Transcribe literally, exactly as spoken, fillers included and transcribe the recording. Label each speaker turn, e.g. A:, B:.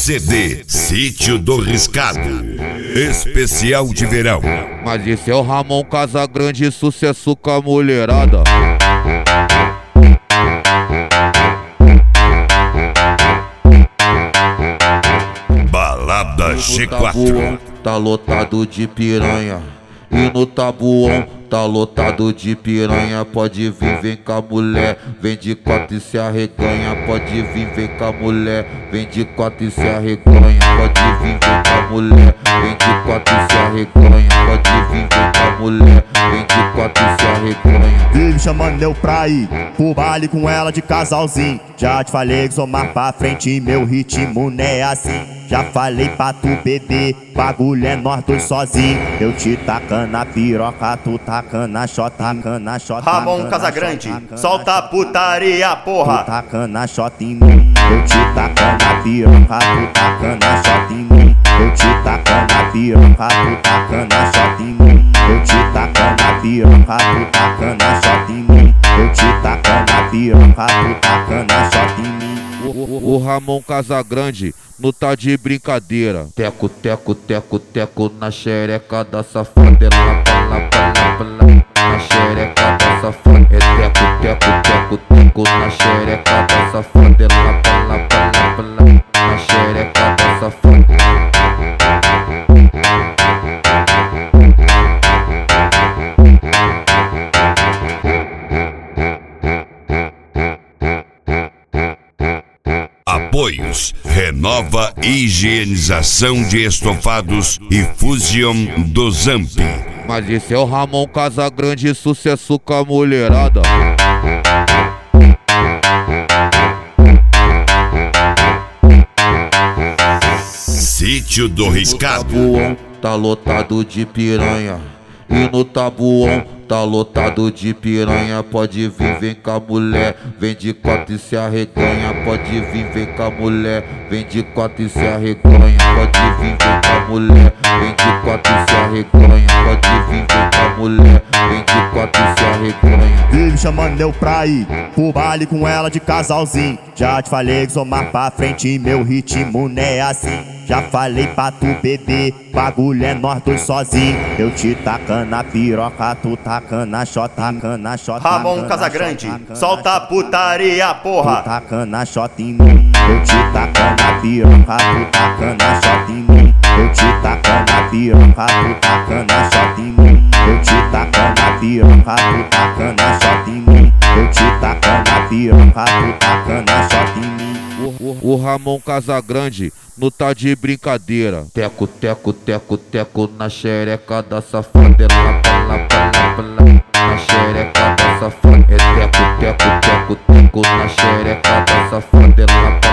A: C D Sítio do Riscado, especial de verão.
B: Mas esse é o Ramon Casagrande, sucesso com a mulherada.
A: Balada G quatro.
B: Tá lotado de piranha. E no tabuão tá lotado de piranha. Pode vir, vem com a mulher, vem de quatro e se arreganha. Pode vir, vem com a mulher, vem de quatro e se arreganha. Pode vir, vem com a mulher, vem de quatro e se arreganha. Pode vir, vem com a mulher, vem de quatro e se arreganha.
C: Vive chamando eu pra ir pro baile com ela de casalzinho. Já te falei que sou mais pra frente e meu ritmo não é assim. Já falei pra tu beber, bagulho é nós dois sozinho. Eu te tacando a piroca, tu tacando a xota, tacando a xota.
D: Ramon Casagrande, solta a putaria, porra.
C: Tu tacando a xota em mim. Eu te tacando a piroca, tu tacando a xota em mim. Eu te tacando a piroca, tu tacando a xota em mim. Eu te tacando a piroca, tu tacando a xota em mim. Eu te tacando a piroca, tu tacando a xota em mim.
B: O, o Ramon Casagrande não tá de brincadeira. Teco, teco, teco, teco na xereca da safada. Ela pala, pala, pala na xereca da safada. É teco, teco, teco, teco na xereca da safada. Ela pala, pala, pala na xereca da safada.
A: Apoios: Renova Higienização de Estofados e Fusion do Zamp.
B: Mas esse é o Ramon Casagrande, sucesso com a mulherada.
A: Sítio do Riscado.
B: No tabuão tá lotado de piranha. E no tabuão tá lotado de piranha. Pode vir, vem com a mulher, vem de quatro e se arreganha. Pode vir, vem com a mulher, vem de quatro e se arreganha. Pode vir, vem com a mulher, vem de quatro e se arreganha. Pode vir, vem com a mulher, vem de quatro e se arreganha.
C: Vive chamando eu pra ir pro baile com ela de casalzinho. Já te falei que sou mais pra frente e meu ritmo não é assim. Já falei pra tu beber, bagulho é nós dois sozinho. Eu te tacando a piroca, tu tacando a xota, tacando a xota.
D: Ramon Casagrande, solta a putaria, porra.
C: Tu tacando a xota em mim. Eu te tacando a piroca, tu tacando a xota em mim. Eu te tacando a piroca, tu tacando a xota em mim. Eu te tacando a piroca, tu tacando a xota em mim. Eu te tacando a piroca, tu tacando a xota em mim.
B: O, o, o Ramon Casagrande não tá de brincadeira. Teco, teco, teco, teco na xereca da safada. Ela pala, pala, pala na xereca da safada. É teco, teco, teco, teco na xereca da safada. Ela